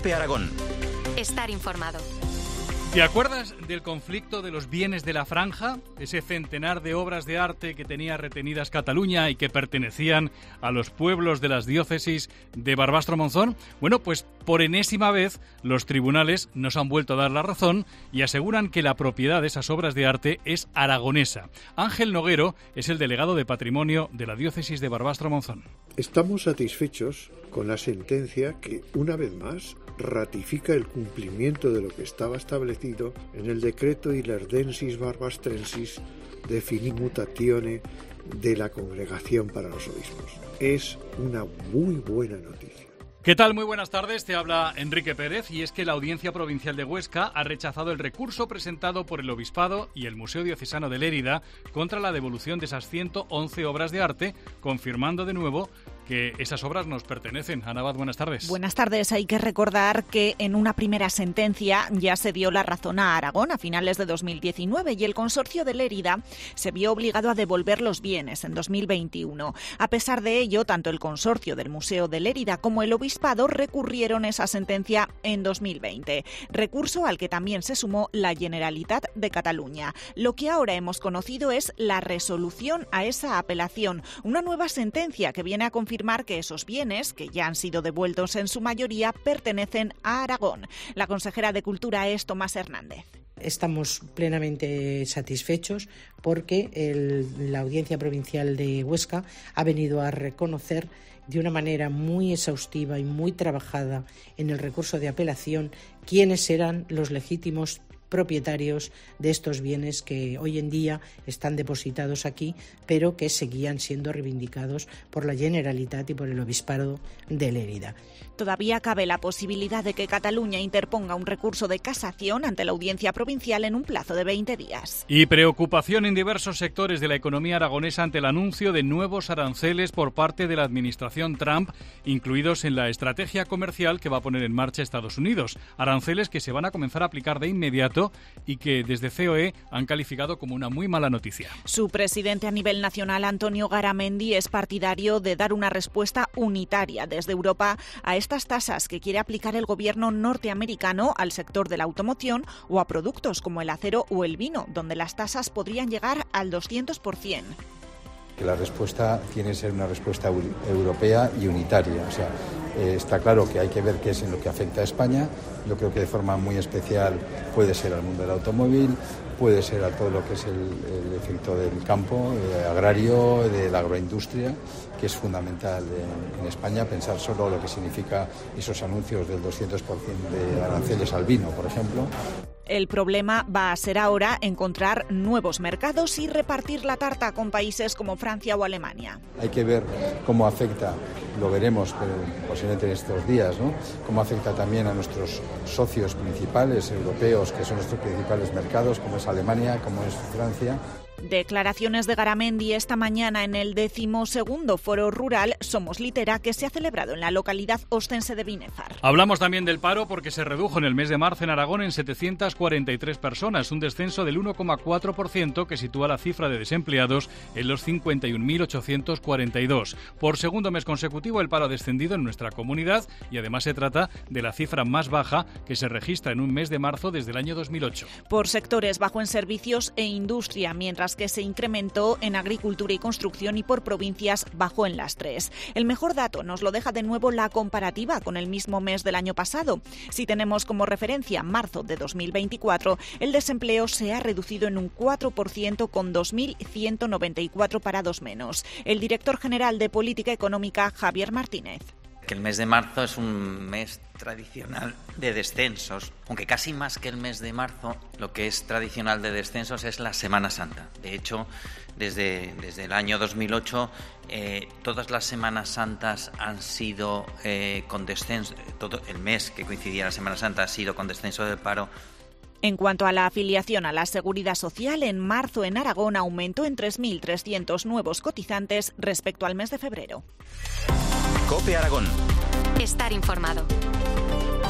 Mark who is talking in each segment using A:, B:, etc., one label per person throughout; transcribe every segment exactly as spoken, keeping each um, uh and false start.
A: COPE Aragón.
B: Estar informado.
C: ¿Te acuerdas del conflicto de los bienes de la Franja? Ese centenar de obras de arte que tenía retenidas Cataluña y que pertenecían a los pueblos de las diócesis de Barbastro-Monzón. Bueno, pues por enésima vez los tribunales nos han vuelto a dar la razón y aseguran que la propiedad de esas obras de arte es aragonesa. Ángel Noguero es el delegado de Patrimonio de la diócesis de Barbastro-Monzón.
D: Estamos satisfechos con la sentencia que, una vez más, ratifica el cumplimiento de lo que estaba establecido en el decreto Ilerdensis Barbastrensis de Finimutatione de la Congregación para los Obispos. Es una muy buena noticia.
C: ¿Qué tal? Muy buenas tardes, te habla Enrique Pérez y es que la Audiencia Provincial de Huesca ha rechazado el recurso presentado por el Obispado y el Museo Diocesano de Lérida contra la devolución de esas ciento once obras de arte, confirmando de nuevo que esas obras nos pertenecen. Ana Abad, buenas tardes.
E: Buenas tardes. Hay que recordar que en una primera sentencia ya se dio la razón a Aragón a finales de dos mil diecinueve y el Consorcio de Lérida se vio obligado a devolver los bienes en dos mil veintiuno. A pesar de ello, tanto el Consorcio del Museo de Lérida como el Obispado recurrieron esa sentencia en dos mil veinte. Recurso al que también se sumó la Generalitat de Cataluña. Lo que ahora hemos conocido es la resolución a esa apelación, una nueva sentencia que viene a confirmar afirmar que esos bienes, que ya han sido devueltos en su mayoría, pertenecen a Aragón. La consejera de Cultura es Tomás Hernández.
F: Estamos plenamente satisfechos porque el, la Audiencia Provincial de Huesca ha venido a reconocer de una manera muy exhaustiva y muy trabajada en el recurso de apelación quiénes eran los legítimos propietarios de estos bienes que hoy en día están depositados aquí, pero que seguían siendo reivindicados por la Generalitat y por el Obispado de Lérida.
E: Todavía cabe la posibilidad de que Cataluña interponga un recurso de casación ante la Audiencia Provincial en un plazo de veinte días.
C: Y preocupación en diversos sectores de la economía aragonesa ante el anuncio de nuevos aranceles por parte de la administración Trump, incluidos en la estrategia comercial que va a poner en marcha Estados Unidos. Aranceles que se van a comenzar a aplicar de inmediato y que desde C O E han calificado como una muy mala noticia.
E: Su presidente a nivel nacional, Antonio Garamendi, es partidario de dar una respuesta unitaria desde Europa a estas tasas que quiere aplicar el gobierno norteamericano al sector de la automoción o a productos como el acero o el vino, donde las tasas podrían llegar al doscientos por ciento.
G: Que la respuesta tiene que ser una respuesta europea y unitaria. O sea, eh, está claro que hay que ver qué es en lo que afecta a España. Yo creo que de forma muy especial puede ser al mundo del automóvil, puede ser a todo lo que es el, el efecto del campo, eh, agrario, de la agroindustria, que es fundamental en, en España pensar solo lo que significa esos anuncios del doscientos por ciento de aranceles al vino, por ejemplo.
E: El problema va a ser ahora encontrar nuevos mercados y repartir la tarta con países como Francia o Alemania.
G: Hay que ver cómo afecta, lo veremos pero posiblemente en estos días, ¿no? Cómo afecta también a nuestros socios principales europeos, que son nuestros principales mercados, como es Alemania, como es Francia.
E: Declaraciones de Garamendi esta mañana en el decimosegundo Foro Rural Somos Litera, que se ha celebrado en la localidad ostense de Binéfar.
C: Hablamos también del paro porque se redujo en el mes de marzo en Aragón en setecientas cuarenta y tres personas, un descenso del uno coma cuatro por ciento que sitúa la cifra de desempleados en los cincuenta y un mil ochocientos cuarenta y dos. Por segundo mes consecutivo el paro ha descendido en nuestra comunidad y además se trata de la cifra más baja que se registra en un mes de marzo desde el año dos mil ocho.
E: Por sectores bajó en servicios e industria, mientras que se incrementó en agricultura y construcción, y por provincias bajó en las tres. El mejor dato nos lo deja de nuevo la comparativa con el mismo mes del año pasado. Si tenemos como referencia marzo de dos mil veinticuatro, el desempleo se ha reducido en un cuatro por ciento con dos mil ciento noventa y cuatro parados menos. El director general de Política Económica, Javier Martínez.
H: Que el mes de marzo es un mes tradicional de descensos, aunque casi más que el mes de marzo, lo que es tradicional de descensos es la Semana Santa. De hecho, desde, desde el año dos mil ocho, eh, todas las Semanas Santas han sido eh, con descenso, todo el mes que coincidía la Semana Santa ha sido con descenso del paro.
E: En cuanto a la afiliación a la Seguridad Social, en marzo en Aragón aumentó en tres mil trescientos nuevos cotizantes respecto al mes de febrero.
A: COPE Aragón.
B: Estar informado.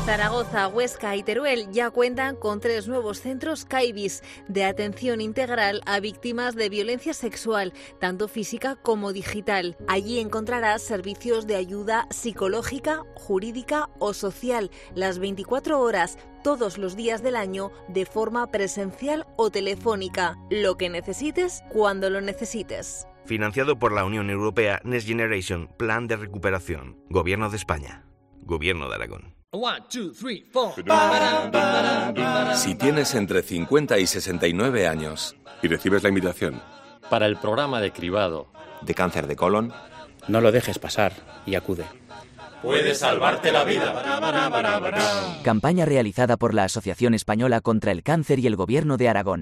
A: Zaragoza, Huesca y Teruel ya cuentan con tres nuevos centros CAIVIS de atención integral a víctimas de violencia sexual, tanto física como digital. Allí encontrarás servicios de ayuda psicológica, jurídica o social, las veinticuatro horas, todos los días del año, de forma presencial o telefónica. Lo que necesites, cuando lo necesites.
I: Financiado por la Unión Europea Next Generation, Plan de Recuperación. Gobierno de España. Gobierno de Aragón.
J: One, two, three, four. Si tienes entre cincuenta y sesenta y nueve años
K: y recibes la invitación
L: para el programa de cribado
I: de cáncer de colon,
M: no lo dejes pasar y acude.
N: Puede salvarte la vida.
O: Campaña realizada por la Asociación Española contra el Cáncer y el Gobierno de Aragón.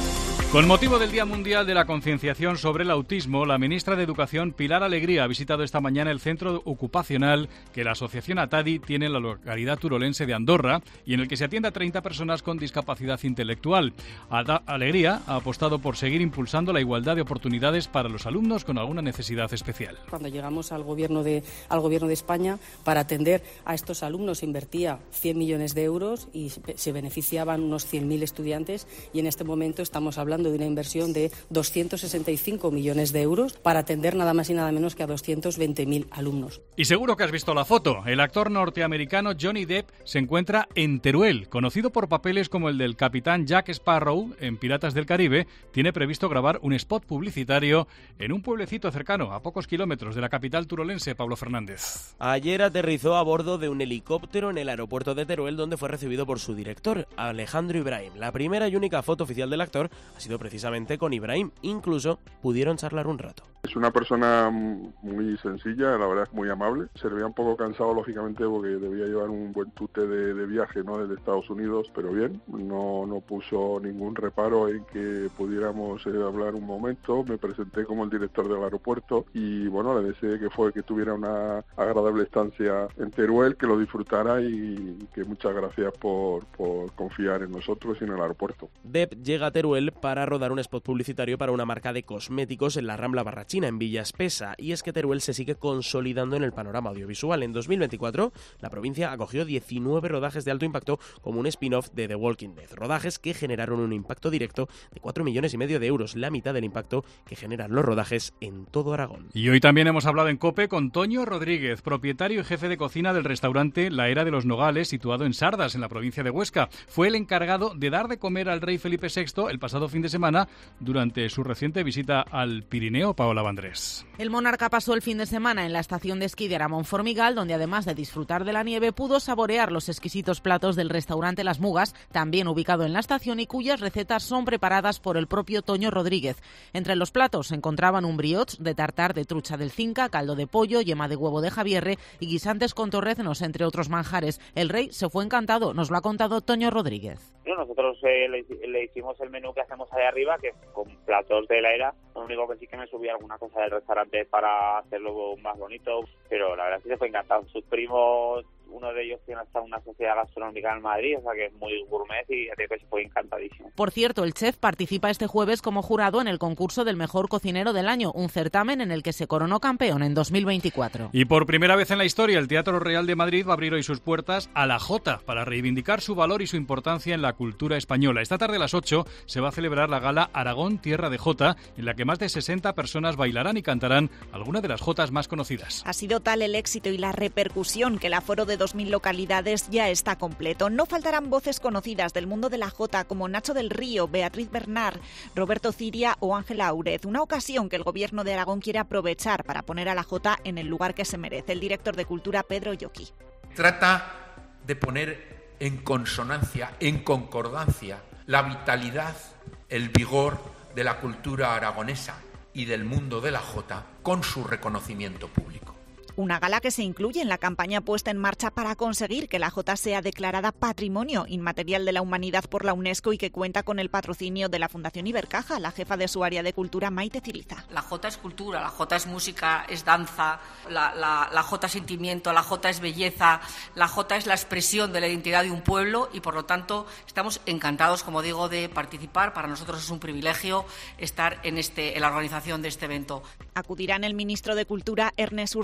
C: Con motivo del Día Mundial de la Concienciación sobre el Autismo, la ministra de Educación, Pilar Alegría, ha visitado esta mañana el centro ocupacional que la asociación ATADI tiene en la localidad turolense de Andorra y en el que se atiende a treinta personas con discapacidad intelectual. Alegría ha apostado por seguir impulsando la igualdad de oportunidades para los alumnos con alguna necesidad especial.
P: Cuando llegamos al gobierno de, al gobierno de España, para atender a estos alumnos se invertía cien millones de euros y se beneficiaban unos cien mil estudiantes, y en este momento estamos hablando de una inversión de doscientos sesenta y cinco millones de euros para atender nada más y nada menos que a doscientos veinte mil alumnos.
C: Y seguro que has visto la foto. El actor norteamericano Johnny Depp se encuentra en Teruel. Conocido por papeles como el del capitán Jack Sparrow en Piratas del Caribe, tiene previsto grabar un spot publicitario en un pueblecito cercano, a pocos kilómetros de la capital turolense. Pablo Fernández.
Q: Ayer aterrizó a bordo de un helicóptero en el aeropuerto de Teruel, donde fue recibido por su director, Alejandro Ibrahim. La primera y única foto oficial del actor ha sido precisamente con Ibrahim. Incluso pudieron charlar un rato.
R: Es una persona muy sencilla, la verdad es muy amable. Se le veía un poco cansado, lógicamente, porque debía llevar un buen tute de, de viaje, ¿no?, desde Estados Unidos, pero bien, no, no puso ningún reparo en que pudiéramos eh, hablar un momento. Me presenté como el director del aeropuerto y, bueno, le deseé que fue que tuviera una agradable estancia en Teruel, que lo disfrutara y que muchas gracias por, por confiar en nosotros y en el aeropuerto.
Q: Depp llega a Teruel para rodar un spot publicitario para una marca de cosméticos en la Rambla Barrachina, en Villa Espesa, y es que Teruel se sigue consolidando en el panorama audiovisual. En dos mil veinticuatro, la provincia acogió diecinueve rodajes de alto impacto como un spin-off de The Walking Dead, rodajes que generaron un impacto directo de cuatro millones y medio de euros, la mitad del impacto que generan los rodajes en todo Aragón.
C: Y hoy también hemos hablado en COPE con Toño Rodríguez, propietario y jefe de cocina del restaurante La Era de los Nogales, situado en Sardas, en la provincia de Huesca. Fue el encargado de dar de comer al rey Felipe sexto el pasado fin de semana durante su reciente visita al Pirineo. Paola Vandrés.
S: El monarca pasó el fin de semana en la estación de esquí de Aramón-Formigal, donde además de disfrutar de la nieve, pudo saborear los exquisitos platos del restaurante Las Mugas, también ubicado en la estación y cuyas recetas son preparadas por el propio Toño Rodríguez. Entre los platos se encontraban un brioche de tartar de trucha del Cinca, caldo de pollo, yema de huevo de Javierre y guisantes con torreznos, entre otros manjares. El rey se fue encantado, nos lo ha contado Toño Rodríguez.
T: Nosotros eh, le, le hicimos el menú que hacemos ahí arriba, que es con platos de la era. Lo único que sí que me subí alguna cosa del restaurante para hacerlo más bonito, pero la verdad sí se fue encantado. Sus primos, uno de ellos tiene hasta una sociedad gastronómica en Madrid, o sea que es muy gourmet y creo que se fue encantadísimo.
S: Por cierto, el chef participa este jueves como jurado en el concurso del mejor cocinero del año, un certamen en el que se coronó campeón en dos mil veinticuatro.
C: Y por primera vez en la historia, el Teatro Real de Madrid va a abrir hoy sus puertas a la Jota para reivindicar su valor y su importancia en la cultura española. Esta tarde a las ocho se va a celebrar la gala Aragón Tierra de Jota, en la que más de sesenta personas bailarán y cantarán algunas de las jotas más conocidas.
E: Ha sido tal el éxito y la repercusión que el aforo de dos mil localidades ya está completo. No faltarán voces conocidas del mundo de la jota como Nacho del Río, Beatriz Bernard, Roberto Ciria o Ángela Aurez. Una ocasión que el Gobierno de Aragón quiere aprovechar para poner a la jota en el lugar que se merece. El director de Cultura, Pedro Yoqui.
U: Trata de poner en consonancia, en concordancia, la vitalidad, el vigor de la cultura aragonesa y del mundo de la jota con su reconocimiento público.
E: Una gala que se incluye en la campaña puesta en marcha para conseguir que la jota sea declarada Patrimonio Inmaterial de la Humanidad por la UNESCO y que cuenta con el patrocinio de la Fundación Ibercaja. La jefa de su área de cultura, Maite Ciliza.
V: La jota es cultura, la jota es música, es danza, la, la, la jota es sentimiento, la jota es belleza, la jota es la expresión de la identidad de un pueblo y por lo tanto estamos encantados, como digo, de participar. Para nosotros es un privilegio estar en, este, en la organización de este evento.
E: Acudirán el ministro de Cultura, Ernest Urtasun,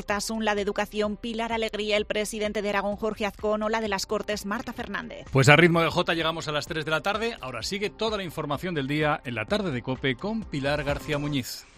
E: con la de Educación Pilar Alegría, el presidente de Aragón Jorge Azcón o la de las Cortes Marta Fernández.
C: Pues a ritmo de Jota llegamos a las tres de la tarde. Ahora sigue toda la información del día en la tarde de COPE con Pilar García Muñiz.